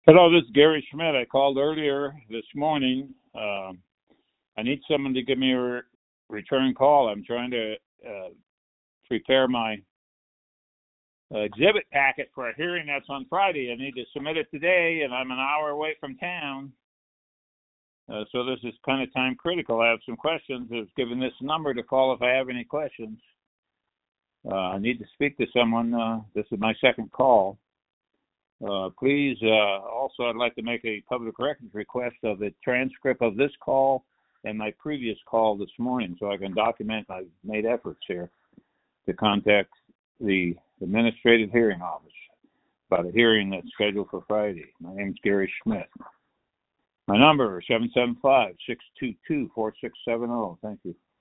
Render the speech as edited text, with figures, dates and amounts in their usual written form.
Hello, this is Gary Schmidt. I called earlier this morning. I need someone to give me a return call. I'm trying to prepare my exhibit packet for a hearing that's on Friday. I need to submit it today, and I'm an hour away from town. So this is kind of time critical. I have some questions. I was given this number to call if I have any questions. I need to speak to someone. This is my second call. Please, also, I'd like to make a public records request of the transcript of this call and my previous call this morning so I can document I've made efforts here to contact the Administrative Hearing Office about a hearing that's scheduled for Friday. My name is Gary Schmidt. My number is 775-622-4670. Thank you.